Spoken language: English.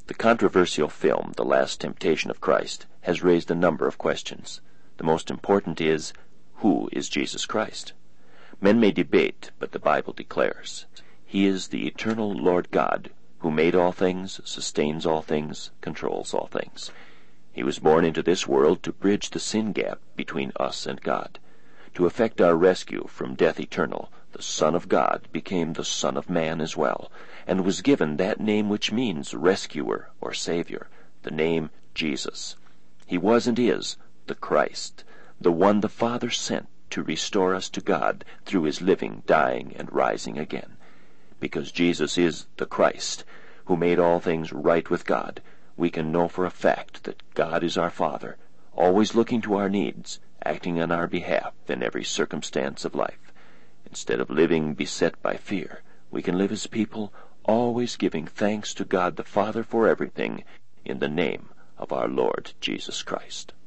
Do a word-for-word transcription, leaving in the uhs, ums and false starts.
The controversial film, The Last Temptation of Christ, has raised a number of questions. The most important is, who is Jesus Christ? Men may debate, but the Bible declares, He is the eternal Lord God, who made all things, sustains all things, controls all things. He was born into this world to bridge the sin gap between us and God. To effect our rescue from death eternal, the Son of God became the Son of Man as well, and was given that name which means rescuer or Savior, the name Jesus. He was and is the Christ, the one the Father sent to restore us to God through his living, dying, and rising again. Because Jesus is the Christ, who made all things right with God, we can know for a fact that God is our Father, always looking to our needs, acting on our behalf in every circumstance of life. Instead of living beset by fear, we can live as people, always giving thanks to God the Father for everything, in the name of our Lord Jesus Christ.